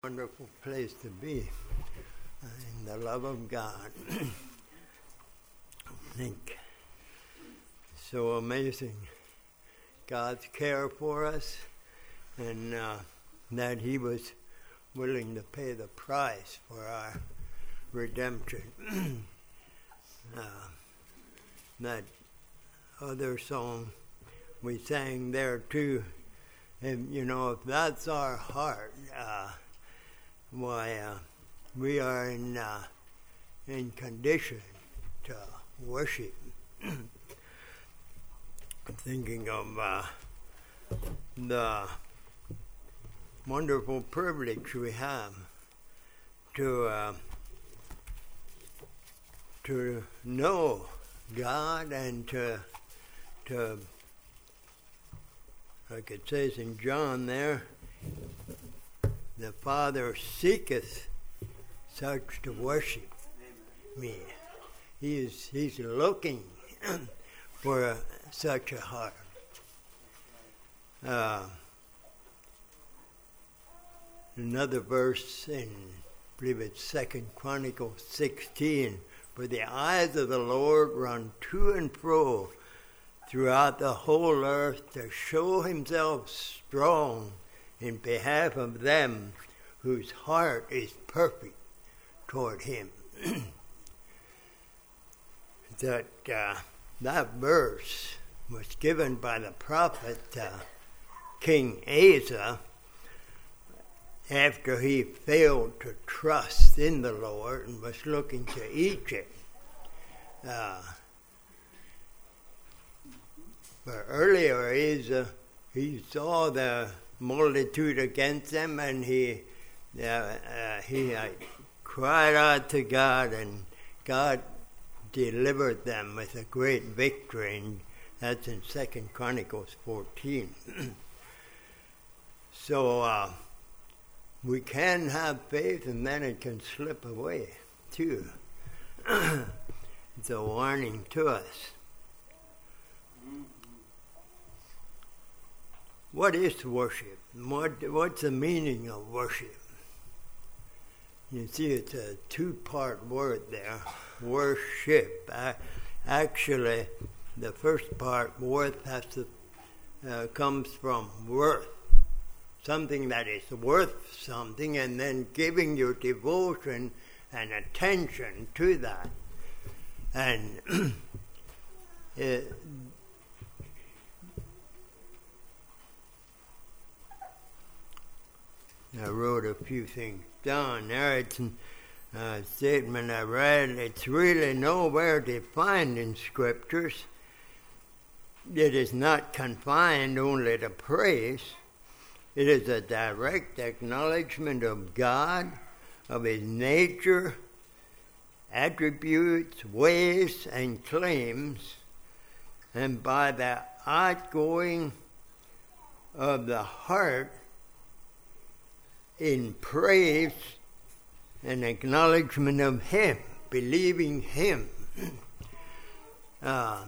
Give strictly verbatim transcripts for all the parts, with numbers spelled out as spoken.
Wonderful place to be uh, in the love of God. I think so amazing God's care for us, and uh, that He was willing to pay the price for our redemption. uh, that other song we sang there too, and you know, if that's our heart, uh, why uh, we are in uh, in condition to worship. I'm thinking of uh, the wonderful privilege we have to uh, to know God and to to like it says in John there, the Father seeketh such to worship me. He is He's looking for a, such a heart. Uh, another verse in, I believe it's Second Chronicles sixteen. For the eyes of the Lord run to and fro throughout the whole earth to show Himself strong in behalf of them whose heart is perfect toward Him. that uh, that verse was given by the prophet uh, King Asa after he failed to trust in the Lord and was looking to Egypt. Uh, but earlier Asa, he saw the multitude against them, and he uh, uh, he uh, cried out to God, and God delivered them with a great victory, and that's in Second Chronicles fourteen. So uh, we can have faith, and then it can slip away too. It's a warning to us. What is worship? What, what's the meaning of worship? You see, it's a two-part word there, worship. Uh, actually, the first part, worth, has to, uh, comes from worth, something that is worth something, and then giving your devotion and attention to that. And it, I wrote a few things down there. It's a uh, statement I read. It's really nowhere defined in Scriptures. It is not confined only to praise. It is a direct acknowledgement of God, of His nature, attributes, ways, and claims, and by the outgoing of the heart in praise and acknowledgement of Him, believing Him. uh,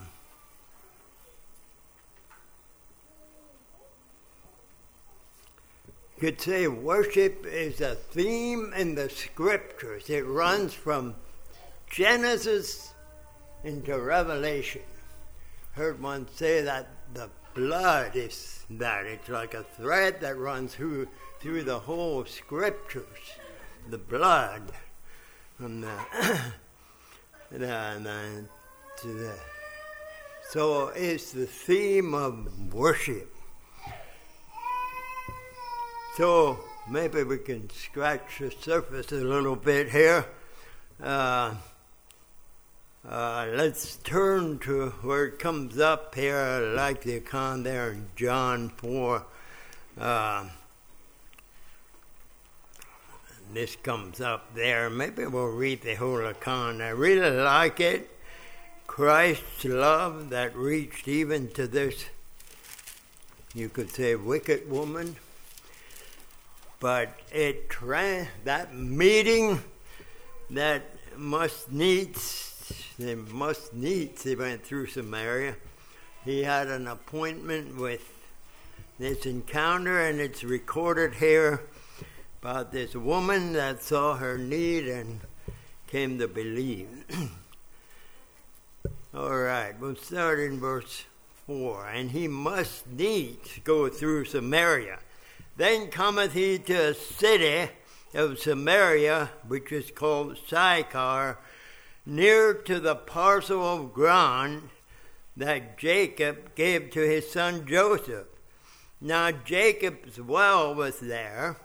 you could say worship is a theme in the Scriptures. It runs from Genesis into Revelation. Heard one say that the blood is that. It's like a thread that runs through through the whole Scriptures, the blood from the, the, the to the. So it's the theme of worship. So maybe we can scratch the surface a little bit here. Uh, uh, let's turn to where it comes up here, like the account there in John four. Uh, This comes up there. Maybe we'll read the whole account. I really like it. Christ's love that reached even to this, you could say, wicked woman. But it tra- that meeting that must needs, they must needs, he went through Samaria. He had an appointment with this encounter, and it's recorded here about this woman that saw her need and came to believe. All right, we'll start in verse four. And he must needs go through Samaria. Then cometh he to a city of Samaria, which is called Sychar, near to the parcel of ground that Jacob gave to his son Joseph. Now Jacob's well was there,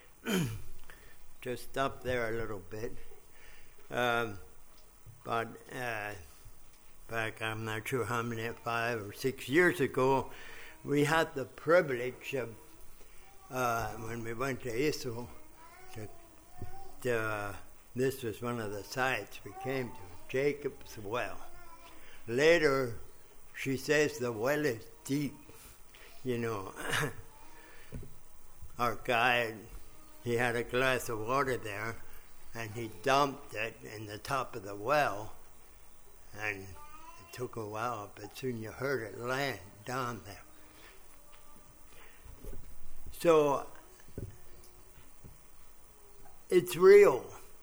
just up there a little bit, um, but uh, back I'm not sure how many, five or six years ago, we had the privilege of, uh, when we went to Israel, to, to, uh, this was one of the sites we came to, Jacob's well. Later, she says the well is deep. You know, our guide, he had a glass of water there, and he dumped it in the top of the well, and it took a while, but soon you heard it land down there. So, it's real.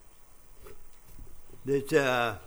There's a,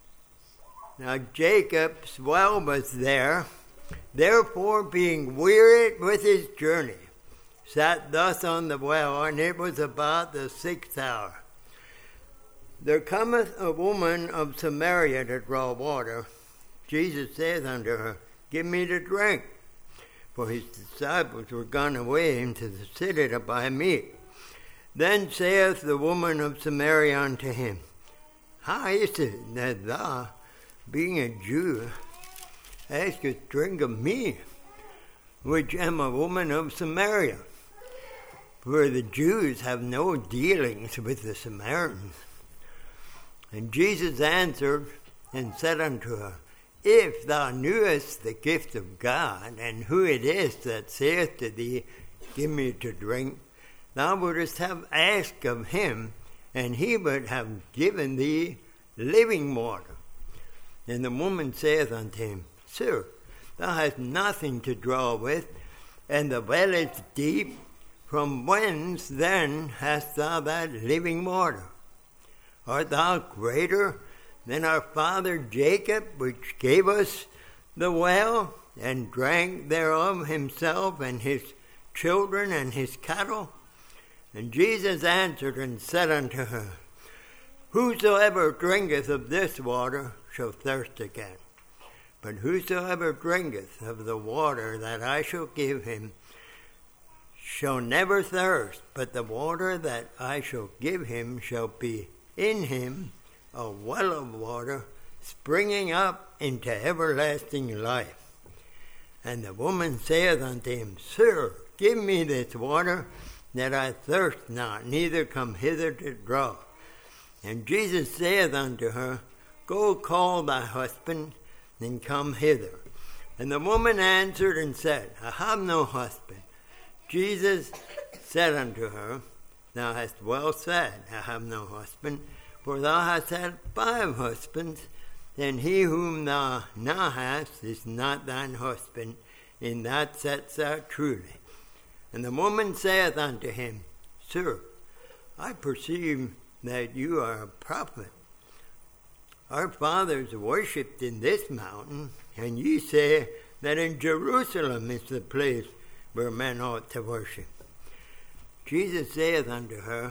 now Jacob's well was there, therefore being wearied with his journey, sat thus on the well, and it was about the sixth hour. There cometh a woman of Samaria to draw water. Jesus saith unto her, Give me to drink. For his disciples were gone away into the city to buy meat. Then saith the woman of Samaria unto him, How is it that thou, being a Jew, askest drink of me, which am a woman of Samaria? For the Jews have no dealings with the Samaritans. And Jesus answered and said unto her, If thou knewest the gift of God, and who it is that saith to thee, Give me to drink, thou wouldest have asked of him, and he would have given thee living water. And the woman saith unto him, Sir, thou hast nothing to draw with, and the well is deep. From whence then hast thou that living water? Art thou greater than our father Jacob, which gave us the well, and drank thereof himself and his children and his cattle? And Jesus answered and said unto her, Whosoever drinketh of this water shall thirst again. But whosoever drinketh of the water that I shall give him shall never thirst, but the water that I shall give him shall be in him a well of water springing up into everlasting life. And the woman saith unto him, Sir, give me this water, that I thirst not, neither come hither to draw. And Jesus saith unto her, Go call thy husband, and come hither. And the woman answered and said, I have no husband. Jesus said unto her, Thou hast well said, I have no husband, for thou hast had five husbands, and he whom thou now hast is not thine husband. In that saidst thou truly. And the woman saith unto him, Sir, I perceive that you are a prophet. Our fathers worshipped in this mountain, and ye say that in Jerusalem is the place where men ought to worship. Jesus saith unto her,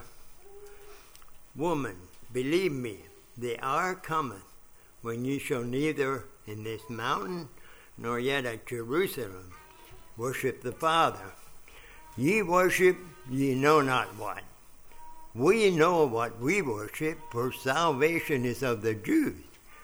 Woman, believe me, the hour cometh when ye shall neither in this mountain nor yet at Jerusalem worship the Father. Ye worship ye know not what. We know what we worship, for salvation is of the Jews.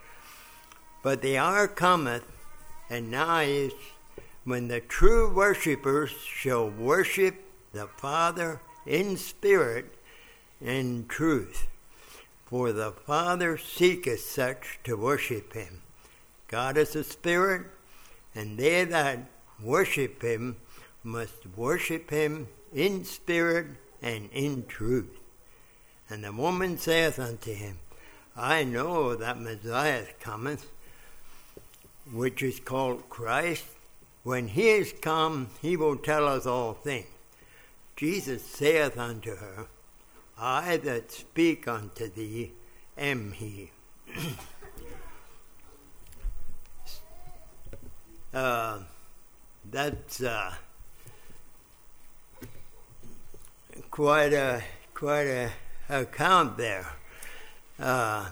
But the hour cometh, and now is, when the true worshippers shall worship the Father in spirit and truth. For the Father seeketh such to worship him. God is a spirit, and they that worship him must worship him in spirit and in truth. And the woman saith unto him, I know that Messiah cometh, which is called Christ. When he is come, he will tell us all things. Jesus saith unto her, I that speak unto thee am he. uh, that's uh, quite a quite a account there. Uh,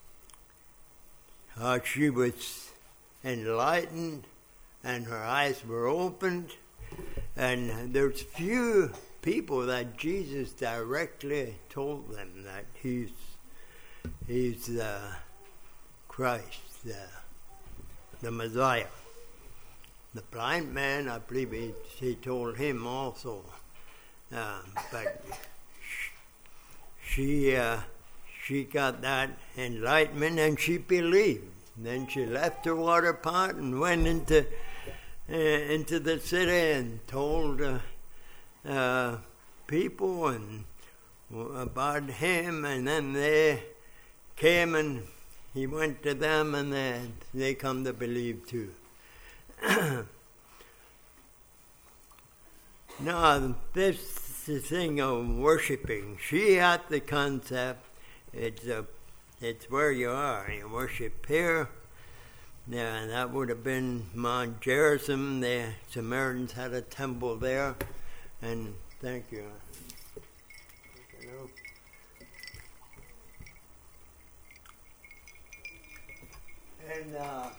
how she was enlightened and her eyes were opened, and there's few people that Jesus directly told them that he's he's the Christ, the, the Messiah. The blind man, I believe he, he told him also, uh, but she uh, she got that enlightenment and she believed. Then she left her water pot and went into uh, into the city and told uh, uh, people and about him, and then they came and he went to them, and then they come to believe too. Now, this thing of worshiping, she had the concept. It's a, it's where you are. You worship here. Yeah, that would have been Mount Gerizim. The Samaritans had a temple there, and thank you. Hello. And uh,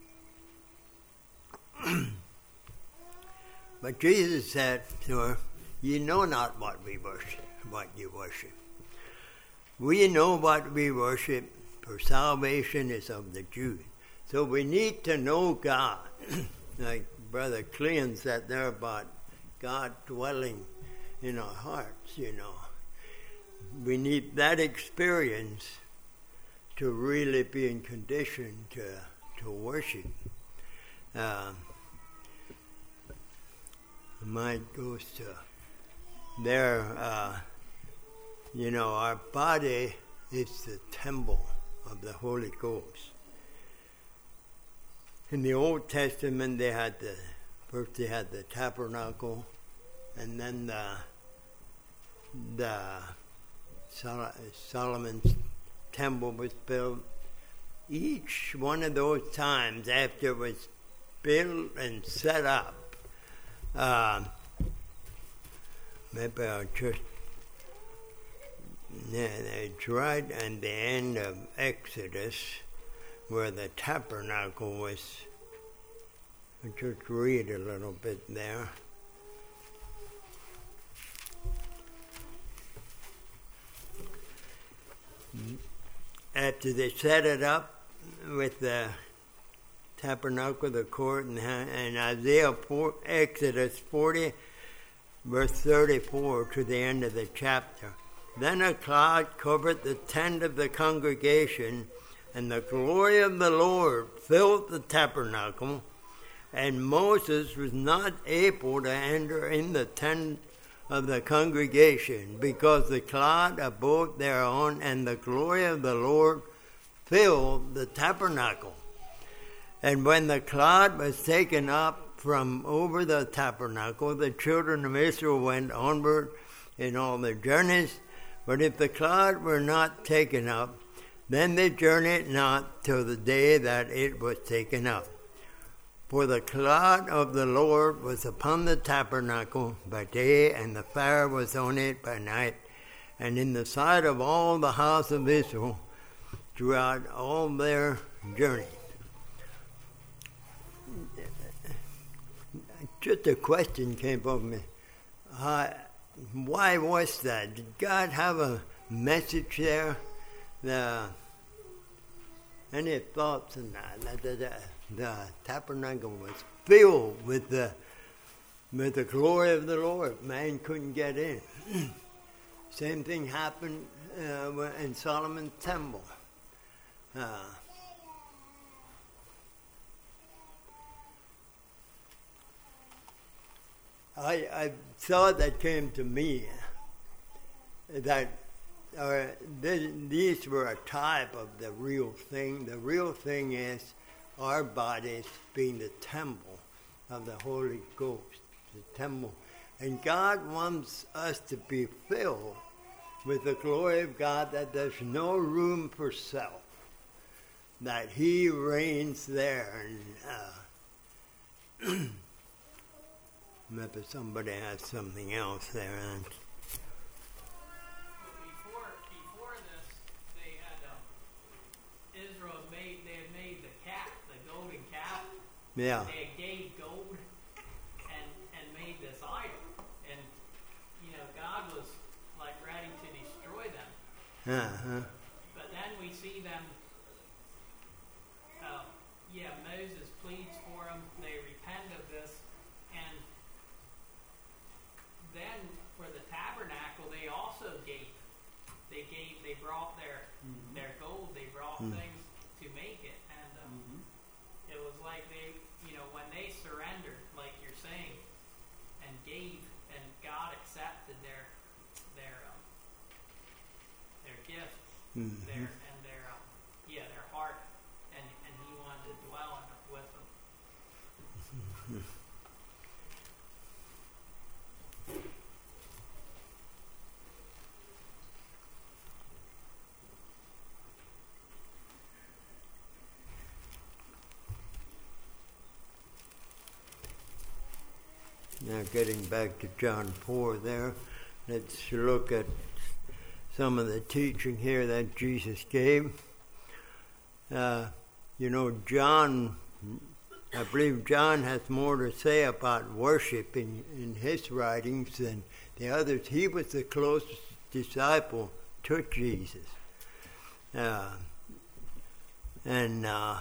but Jesus said to her, "You know not what we worship, what you worship. We know what we worship, for salvation is of the Jews." So we need to know God. Like Brother Cleon said there about God dwelling in our hearts, you know. We need that experience to really be in condition to, to worship. Um, mind goes to there, uh, you know, our body is the temple of the Holy Ghost. In the Old Testament, they had the, first they had the tabernacle, and then the, the Sol- Solomon's temple was built. Each one of those times after it was built and set up, uh, maybe I'll just, yeah, it's right at the end of Exodus, where the tabernacle was. I'll just read a little bit there. After they set it up with the tabernacle, the court, and, and Isaiah four, Exodus forty, verse thirty-four to the end of the chapter. Then a cloud covered the tent of the congregation, and the glory of the Lord filled the tabernacle, and Moses was not able to enter in the tent of the congregation, because the cloud abode thereon, and the glory of the Lord filled the tabernacle. And when the cloud was taken up from over the tabernacle, the children of Israel went onward in all their journeys. But if the cloud were not taken up, then they journeyed not till the day that it was taken up. For the cloud of the Lord was upon the tabernacle by day, and the fire was on it by night, and in the sight of all the house of Israel throughout all their journeys. Just a question came up to me. Uh, why was that? Did God have a message there? The, any thoughts on that? The, the, the tabernacle was filled with the with the glory of the Lord. Man couldn't get in. Same thing happened uh, in Solomon's temple. Uh, I, I thought that came to me that uh, th- these were a type of the real thing. The real thing is our bodies being the temple of the Holy Ghost, the temple. And God wants us to be filled with the glory of God, that there's no room for self, that he reigns there. And uh, maybe somebody has something else there. And before, before this, they had um, Israel made they had made the calf, the golden calf. yeah. They had gave gold and and made this idol, and you know God was like ready to destroy them. Uh-huh. But then we see them. Uh, yeah, Moses pleads for them. They repent of this, and then for the tabernacle, they also gave. They gave. They brought their mm-hmm. their gold. They brought mm-hmm. things to make it, and um, mm-hmm. it was like they, you know, when they surrendered, like you're saying, and gave, and God accepted their their um, their gift, mm-hmm. their and their um, yeah their heart, and and He wanted to dwell in, with them. Mm-hmm. Now, getting back to John four there, let's look at some of the teaching here that Jesus gave. Uh, you know, John, I believe John has more to say about worship in, in his writings than the others. He was the closest disciple to Jesus. Uh, and uh,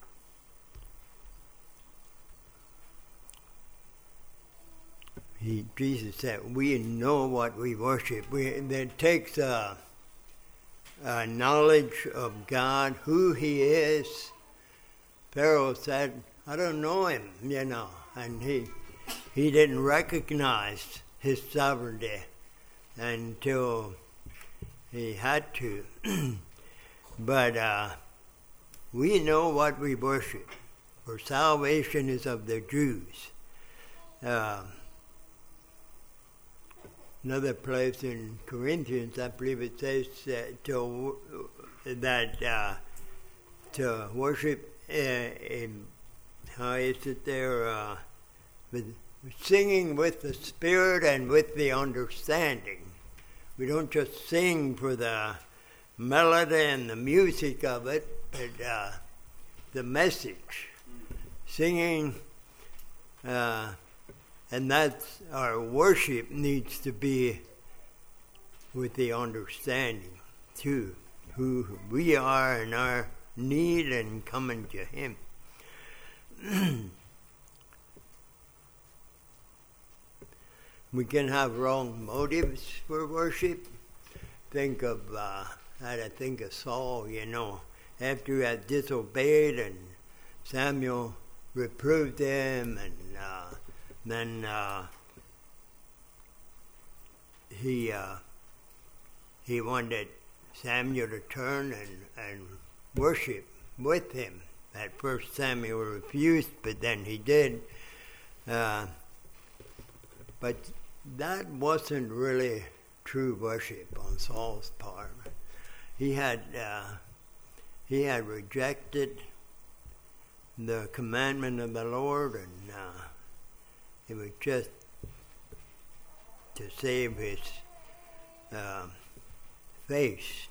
He, Jesus said, we know what we worship. We, it takes a, a knowledge of God, who he is. Pharaoh said, I don't know him, you know. And he he didn't recognize his sovereignty until he had to. But uh, we know what we worship. For salvation is of the Jews. Uh, Another place in Corinthians, I believe it says uh, to, that uh, to worship, uh, in, how is it there, uh, with singing with the Spirit and with the understanding. We don't just sing for the melody and the music of it, but uh, the message. Singing, uh, and that's our worship needs to be with the understanding too, who we are and our need and coming to him. We can have wrong motives for worship. Think of, uh, I had to think of Saul, you know, after he had disobeyed and Samuel reproved him, and uh, then uh, he uh, he wanted Samuel to turn and, and worship with him. At first Samuel refused, but then he did. Uh, but that wasn't really true worship on Saul's part. He had uh, he had rejected the commandment of the Lord, and uh, it was just to save his uh, face.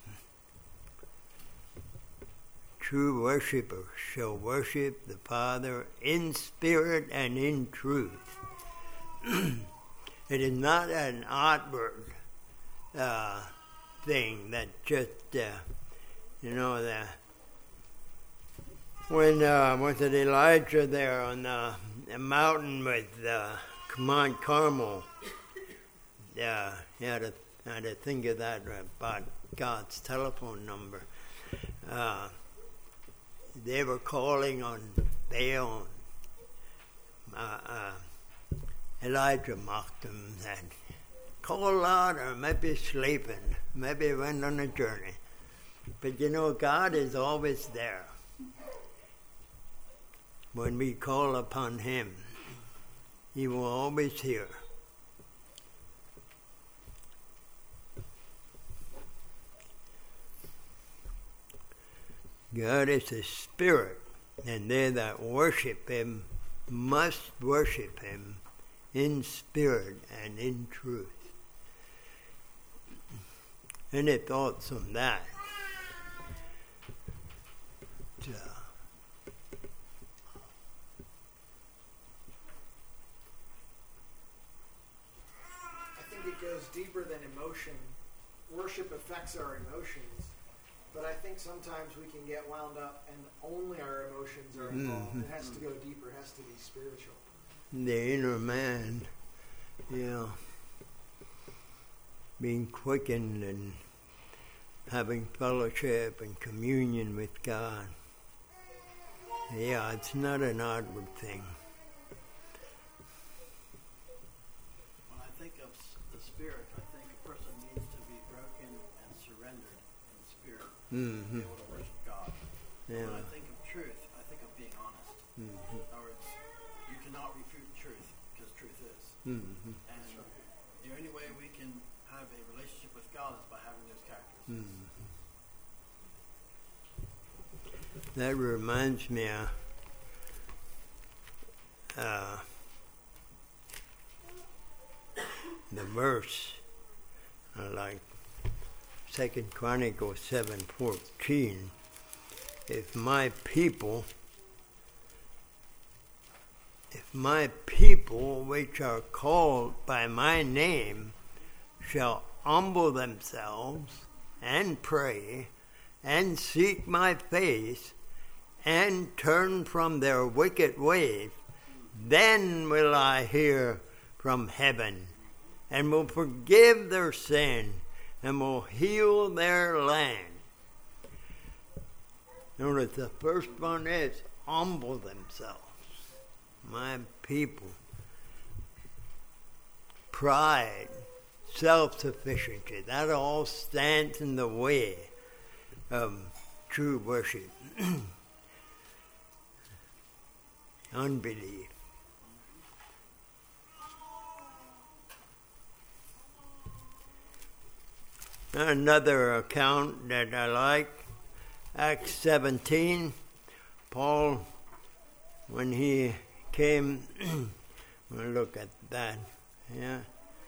True worshippers shall worship the Father in spirit and in truth. It is not an outward uh, thing that just, uh, you know, the, when uh, was it Elijah there on the, the mountain with uh, Mount Carmel? Yeah, he had to, had to think of that about God's telephone number. Uh, they were calling on Baal. Uh, uh, Elijah mocked them and said, call louder, maybe sleeping, maybe went on a journey. But you know, God is always there. When we call upon him, he will always hear. God is a spirit, and they that worship him must worship him in spirit and in truth. Any thoughts on that? Uh, I think it goes deeper than emotion. Worship affects our emotions, but I think sometimes we can get wound up and only our emotions are involved. Mm-hmm. It has to go deeper. It has to be spiritual. The inner man, yeah, being quickened and having fellowship and communion with God. Yeah, it's not an outward thing. When I think of the Spirit, I think a person needs to be broken and surrendered in spirit Mm-hmm. to be able to worship God. Yeah. When I think of truth, I think of being honest. Mm-hmm. In other words, you cannot refute truth because truth is. Mm-hmm. And the only way we can have a relationship with God is by having those characteristics. Mm-hmm. That reminds me of uh, the verse, uh, like Second Chronicles seven fourteen. If my people, if my people which are called by my name shall humble themselves and pray and seek my face and turn from their wicked ways, then will I hear from heaven and will forgive their sin and will heal their land. Notice the first one is humble themselves. My people. Pride, self-sufficiency, that all stands in the way of true worship. Unbelief. Another account that I like, Acts seventeen, Paul, when he came, we'll look at that, yeah.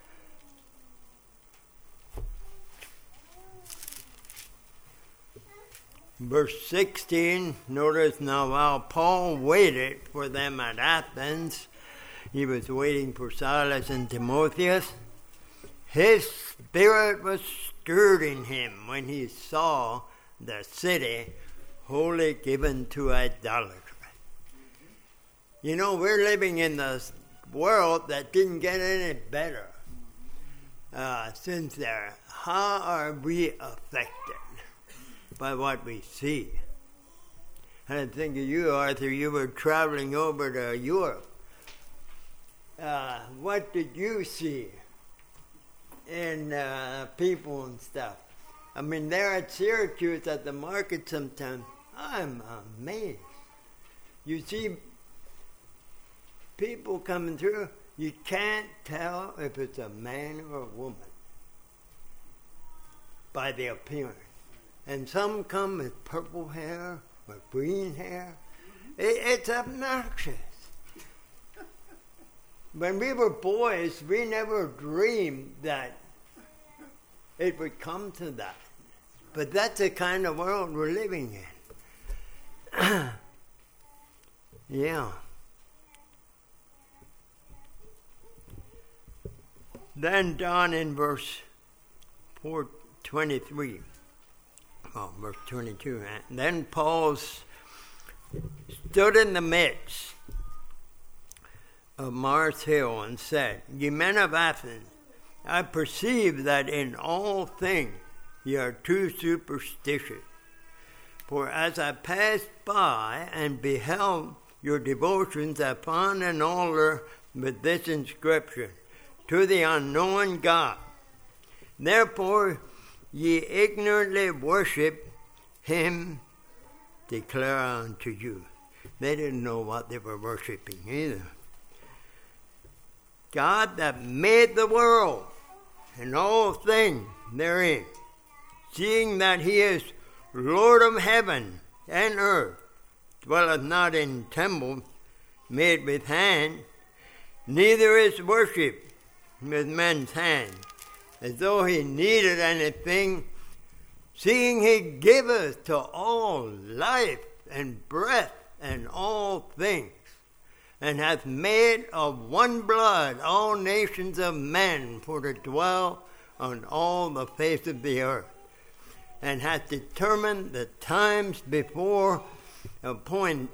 Verse sixteen, notice now while Paul waited for them at Athens, he was waiting for Silas and Timotheus, his spirit was stirred in him when he saw the city wholly given to idolatry. You know, we're living in this world that didn't get any better uh, since there. How are we affected by what we see? And I think of you, Arthur, you were traveling over to Europe. Uh, what did you see in uh, people and stuff? I mean, there at Syracuse at the market sometimes, I'm amazed. You see people coming through, you can't tell if it's a man or a woman by the appearance. And some come with purple hair, with green hair. It, it's obnoxious. When we were boys, we never dreamed that it would come to that. But that's the kind of world we're living in. Yeah. Then down in verse four twenty-three, oh, verse twenty-two, and then Paul stood in the midst of Mars Hill and said, Ye men of Athens, I perceive that in all things ye are too superstitious. For as I passed by and beheld your devotions upon an altar with this inscription, To the unknown God. Therefore ye ignorantly worship him, declare unto you. They didn't know what they were worshiping either. God that made the world and all things therein, seeing that he is Lord of heaven and earth dwelleth not in temple made with hand, neither is worship with men's hand, as though he needed anything, seeing he giveth to all life and breath and all things, and hath made of one blood all nations of men for to dwell on all the face of the earth, and hath determined the times before appointed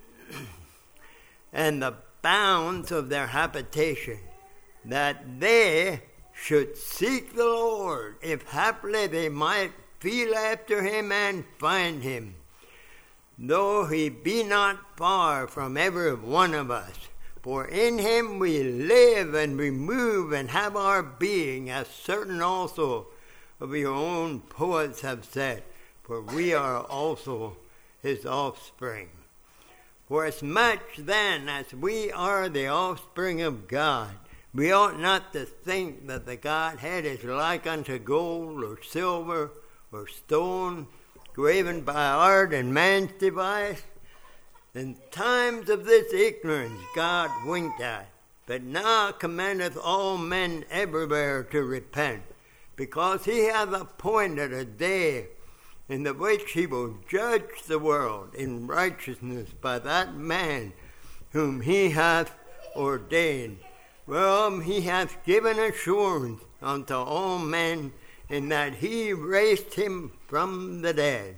and the bounds of their habitation, that they should seek the Lord, if haply they might feel after him and find him, though he be not far from every one of us. For in him we live and we move and have our being, as certain also of your own poets have said, for we are also his offspring. For as much then as we are the offspring of God, we ought not to think that the Godhead is like unto gold or silver or stone, graven by art and man's device. In times of this ignorance God winked at, but now commandeth all men everywhere to repent, because he hath appointed a day in the which he will judge the world in righteousness by that man whom he hath ordained, whereof he hath given assurance unto all men, in that he raised him from the dead.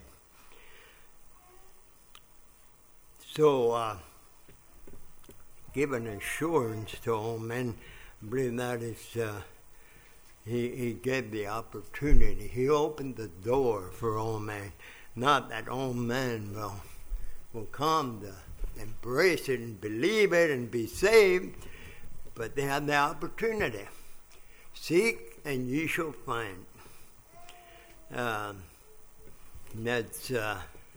So, uh, given assurance to all men, I believe that is, uh, he, he gave the opportunity. He opened the door for all men. Not that all men will, will come to embrace it and believe it and be saved, but they have the opportunity. Seek and ye shall find. Um, that's uh,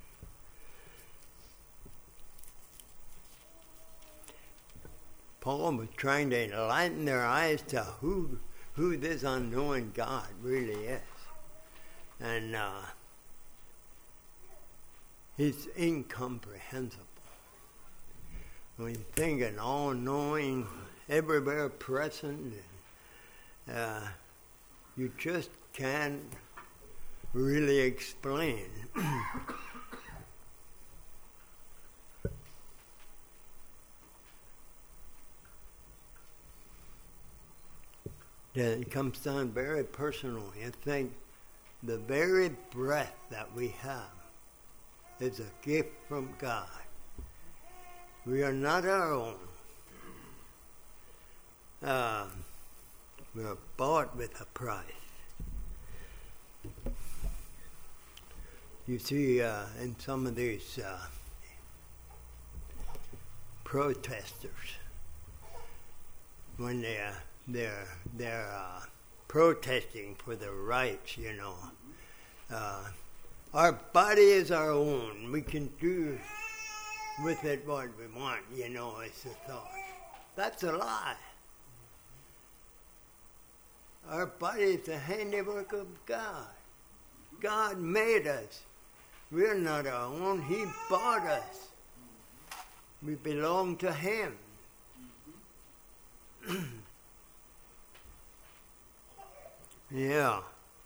Paul was trying to enlighten their eyes to who who this unknown God really is, and uh, he's incomprehensible. When you think an all-knowing, everywhere present, uh, you just can't really explain. It comes down very personal. You think the very breath that we have is a gift from God. We are not our own. Um, we are bought with a price. You see, uh, in some of these uh, protesters, when they, uh, they're they're uh, protesting for their rights, you know, uh, our body is our own. We can do with it what we want, you know. It's a thought. That's a lie. Our body is the handiwork of God. God made us. We're not our own. He bought us. We belong to Him. Yeah.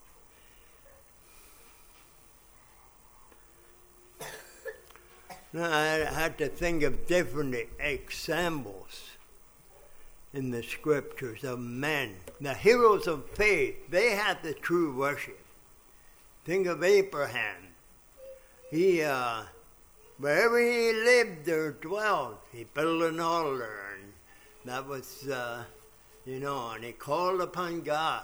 Now, I had to think of different examples in the scriptures of men. The heroes of faith, they had the true worship. Think of Abraham. He, uh, wherever he lived or dwelt, he built an altar, and that was, uh, you know, and he called upon God.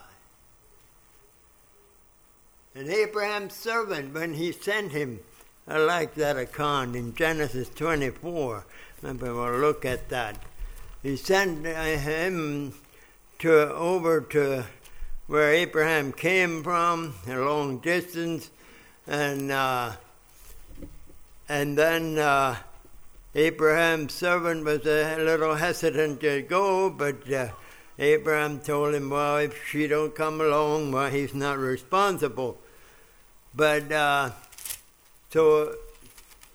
And Abraham's servant, when he sent him, I like that account in Genesis twenty-four. Maybe we'll look at that. He sent him to over to where Abraham came from, a long distance, and uh, and then uh, Abraham's servant was a little hesitant to go, but uh, Abraham told him, well, if she don't come along, well, he's not responsible. But uh, so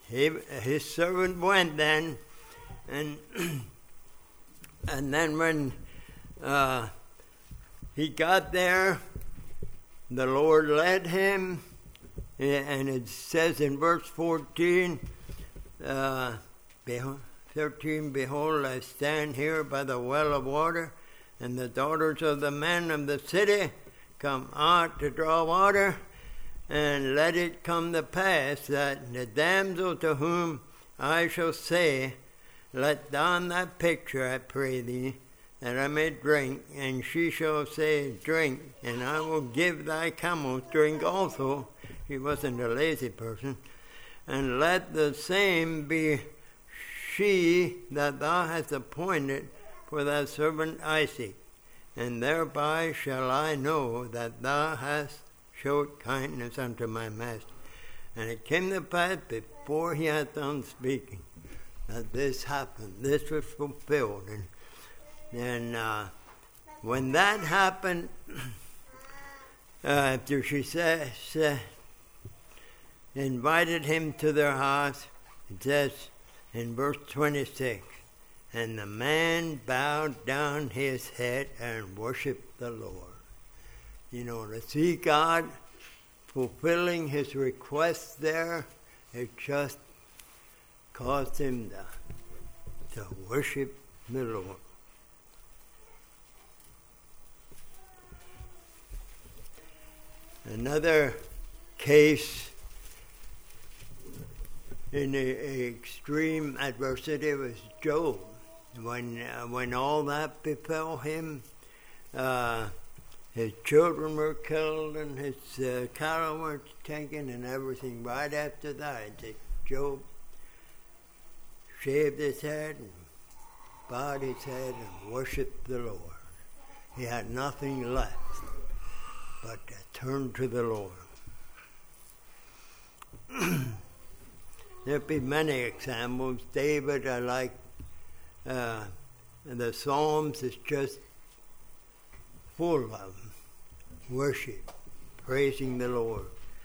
he, his servant went then, and and then when uh, he got there, the Lord led him, and it says in verse fourteen, uh, thirteen, behold, I stand here by the well of water, and the daughters of the men of the city come out to draw water, and let it come to pass that the damsel to whom I shall say, let down thy pitcher, I pray thee, that I may drink, and she shall say, drink, and I will give thy camels drink also. He wasn't a lazy person. And let the same be she that thou hast appointed for thy servant Isaac, and thereby shall I know that thou hast showed kindness unto my master. And it came to pass before he had done speaking that this happened. This was fulfilled. And, and uh, when that happened, uh, after she said, said, invited him to their house, it says in verse twenty-six, and the man bowed down his head and worshiped the Lord. You know, to see God fulfilling his request there, it just caused him to, to worship the Lord. Another case in a, extreme adversity was Job. When uh, when all that befell him, uh, his children were killed and his uh, cattle were taken and everything. Right after that, Job shaved his head and bowed his head and worshipped the Lord. He had nothing left but to turn to the Lord. There'd be many examples. David, I like uh, the Psalms is just full of worship, praising the Lord.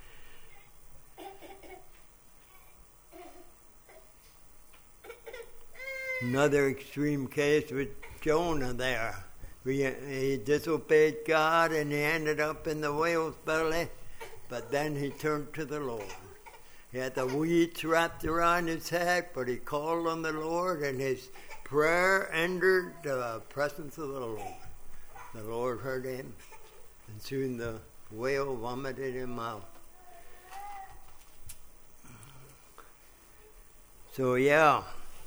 Another extreme case with Jonah there. He, he disobeyed God and he ended up in the whale's belly, but then he turned to the Lord. He had the weeds wrapped around his head, but he called on the Lord, and his prayer entered the presence of the Lord. The Lord heard him, and soon the whale vomited him out. So, yeah.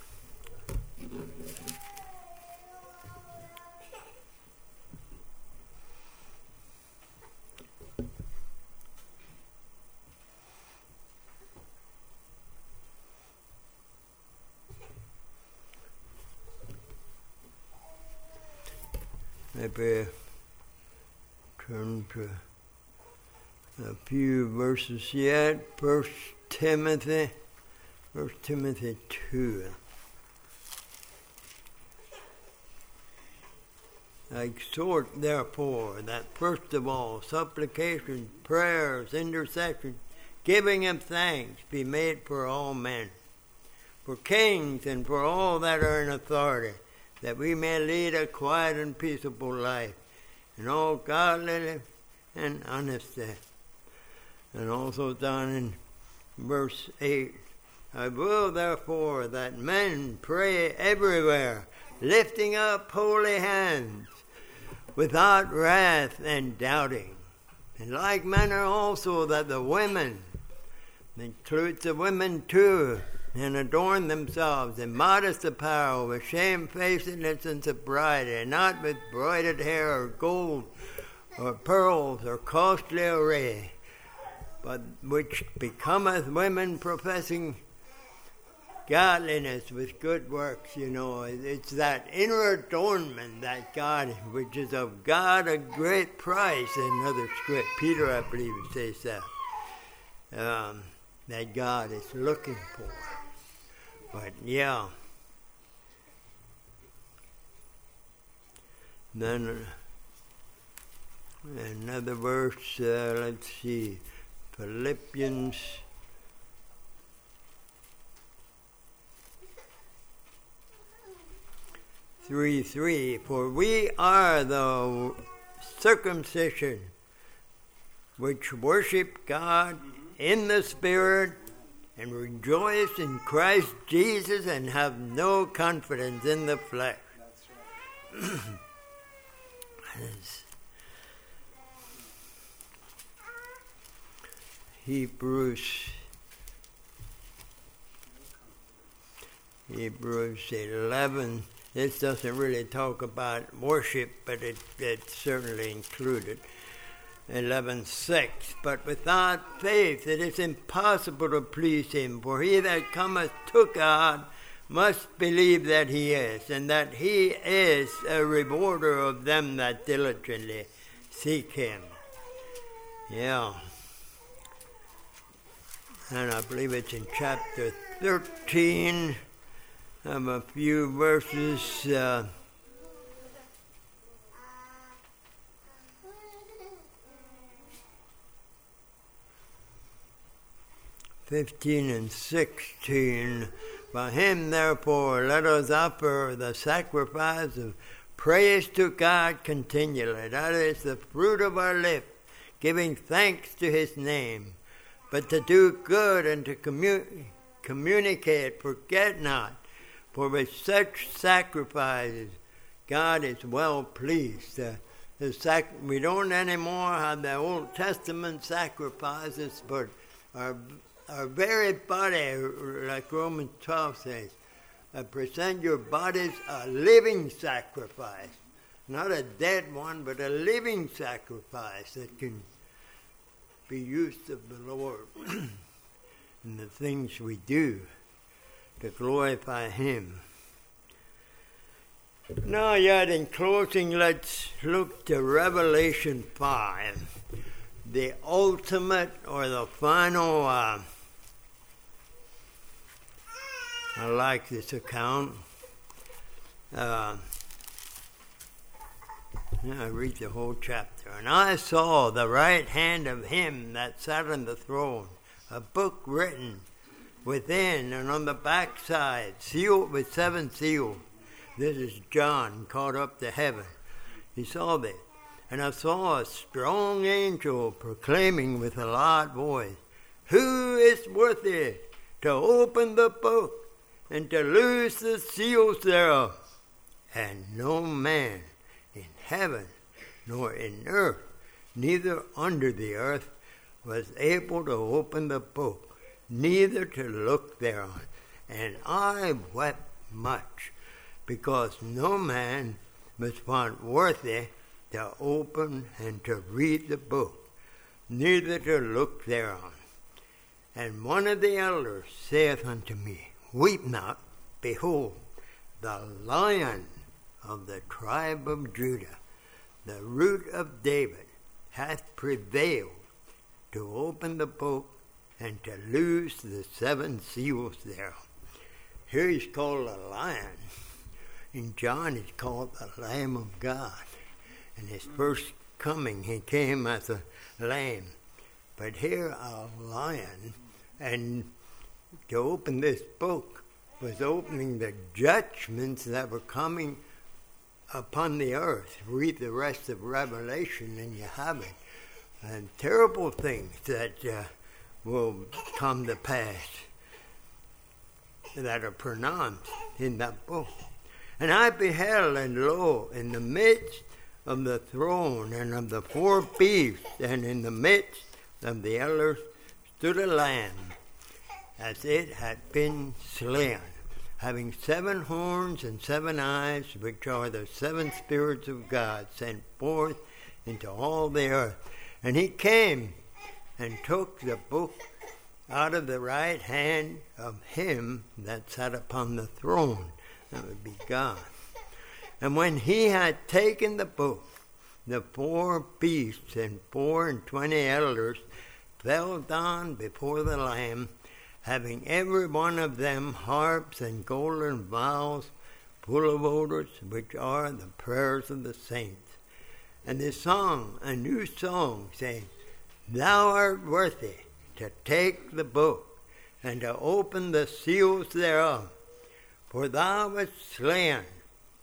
Maybe turn to a few verses yet. First Timothy, First Timothy two. I exhort, therefore, that first of all, supplications, prayers, intercessions, giving of thanks be made for all men, for kings and for all that are in authority, that we may lead a quiet and peaceable life in all godliness and honesty. And also down in verse eight, I will therefore that men pray everywhere, lifting up holy hands, without wrath and doubting. In like manner also that the women, includes the women too, and adorn themselves in modest apparel, with shamefacedness and sobriety, not with broidered hair or gold or pearls or costly array, but which becometh women professing godliness with good works. You know, it's that inner adornment that God, which is of God a great price. In another script, Peter, I believe, says that, um, that God is looking for. But yeah, then uh, another verse, uh, let's see, Philippians three three, for we are the circumcision which worship God in the Spirit and rejoice in Christ Jesus and have no confidence in the flesh. That's right. Hebrews Hebrews eleven. This doesn't really talk about worship, but it, it's certainly included. eleven six. But without faith it is impossible to please him, for he that cometh to God must believe that he is, and that he is a rewarder of them that diligently seek him. Yeah. And I believe it's in chapter thirteen. I have a few verses. Uh, fifteen and sixteen. By him, therefore, let us offer the sacrifice of praise to God continually. That is the fruit of our lips, giving thanks to his name. But to do good and to commu- communicate, forget not. For with such sacrifices, God is well pleased. Uh, the sac- we don't anymore have the Old Testament sacrifices, but our Our very body, like Romans twelve says, uh, present your bodies a living sacrifice. Not a dead one, but a living sacrifice that can be used of the Lord in the things we do to glorify him. Now yet in closing, let's look to Revelation five. The ultimate or the final, uh, I like this account. Uh, I read the whole chapter. And I saw the right hand of him that sat on the throne, a book written within and on the backside, sealed with seven seals. This is John caught up to heaven. He saw this. And I saw a strong angel proclaiming with a loud voice, who is worthy to open the book and to loose the seals thereof? And no man in heaven, nor in earth, neither under the earth, was able to open the book, neither to look thereon. And I wept much, because no man was found worthy to open and to read the book, neither to look thereon. And one of the elders saith unto me, weep not, behold, the Lion of the tribe of Judah, the root of David, hath prevailed to open the book and to loose the seven seals thereof. Here he's called a lion. In John he's called the Lamb of God. In his first coming he came as a lamb. But here a lion. And to open this book was opening the judgments that were coming upon the earth. Read the rest of Revelation and you have it. And terrible things that uh, will come to pass that are pronounced in that book. And I beheld, and lo, in the midst of the throne and of the four beasts, and in the midst of the elders, stood a lamb, as it had been slain, having seven horns and seven eyes, which are the seven spirits of God, sent forth into all the earth. And he came and took the book out of the right hand of him that sat upon the throne. That would be God. And when he had taken the book, the four beasts and four and twenty elders fell down before the Lamb, having every one of them harps and golden vials full of odors, which are the prayers of the saints. And they sung a new song, saying, Thou art worthy to take the book and to open the seals thereof. For thou wast slain,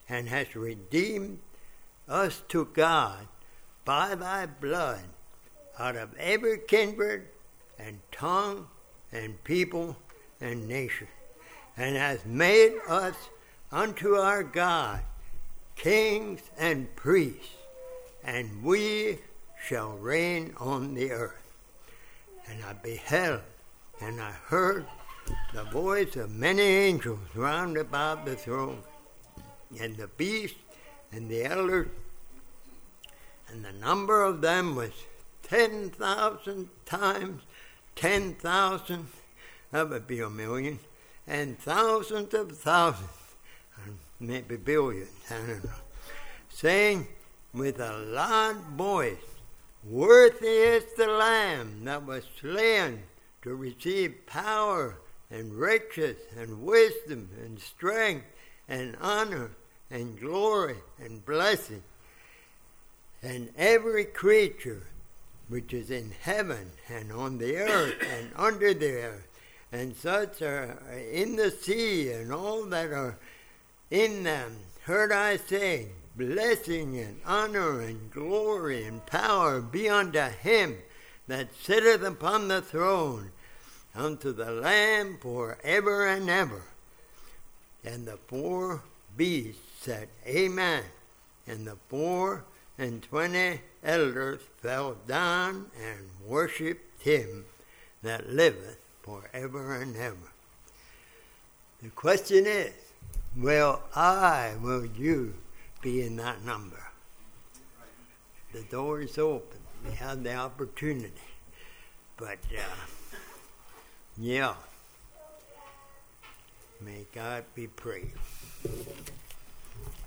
and hast redeemed us to God by thy blood out of every kindred and tongue and people and nation, and hast made us unto our God kings and priests, and we shall reign on the earth. And I beheld, and I heard the voice of many angels round about the throne, and the beast and the elders, and the number of them was ten thousand times ten thousand, that would be a million, and thousands of thousands, and maybe billions, I don't know, saying with a loud voice, worthy is the Lamb that was slain to receive power and riches and wisdom and strength and honor and glory and blessing. And every creature which is in heaven and on the earth and under the earth, and such are in the sea and all that are in them, heard I say, blessing and honor and glory and power be unto him that sitteth upon the throne, unto the Lamb forever and ever. And the four beasts said, Amen. And the four and twenty elders fell down and worshipped him that liveth forever and ever. The question is, will I, will you be in that number? The door is open. We have the opportunity. But, uh, yeah, may God be praised.